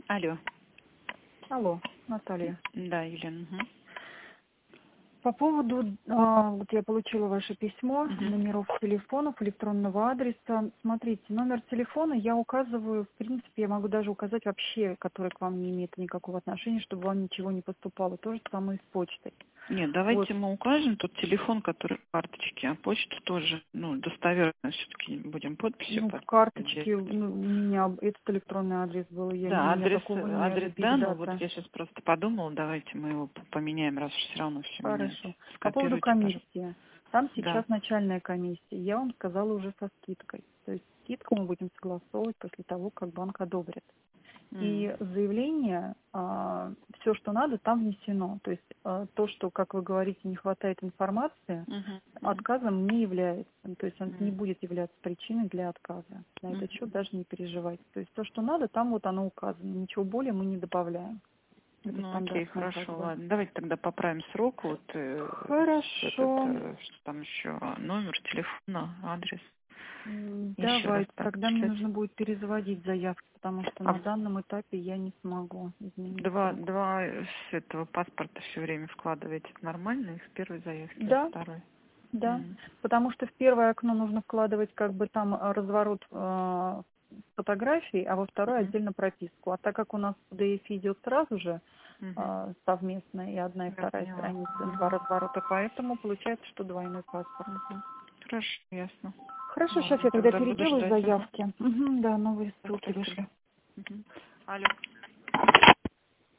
Алло. Алло, Наталья. Да, Елена. Угу. По поводу, вот я получила ваше письмо, номеров телефонов, электронного адреса. Смотрите, номер телефона я указываю, в принципе, я могу даже указать вообще, который к вам не имеет никакого отношения, чтобы вам ничего не поступало. То же самое и с почтой. Нет, давайте Вот. мы укажем тот телефон, который в карточке, а почту тоже, достоверно все-таки будем подписью Ну, в карточке у меня этот электронный адрес был, Да, у меня такого нет, адрес, Big да, но вот Data. я сейчас просто подумала, давайте мы его поменяем, раз уж все равно все меняется. Хорошо. По поводу Скопируйте, пожалуйста. комиссии. Там Да. сейчас начальная комиссия. Я вам сказала уже со скидкой. То есть скидку мы будем согласовывать после того, как банк одобрит. И заявление, все, что надо, там внесено. То есть то, что, как вы говорите, не хватает информации, отказом не является. То есть он не будет являться причиной для отказа. На этот счет даже не переживайте. То есть то, что надо, там вот оно указано. Ничего более мы не добавляем. Это Ну, окей, стандартное как хорошо, бы. ладно. Давайте тогда поправим срок. Вот Хорошо. что там еще? Номер телефона, адрес. Еще раз Давайте. так. Тогда мне нужно будет перезаводить заявки, потому что А на данном этапе я не смогу изменить два срок. с этого паспорта все время вкладываете. Это нормально? Их с первой заявки, а Да, второй? да. Потому что в первое окно нужно вкладывать как бы там разворот фотографий, а во второе отдельно прописку. А так как у нас PDF идет сразу же совместно, и одна и Я вторая поняла. страница, два разворота, поэтому получается, что двойной паспорт. Хорошо, ясно. Хорошо, сейчас Ладно, я тогда тогда буду переделаю ждать. заявки. Да, новые ссылки Спасибо. вышлю. Алло.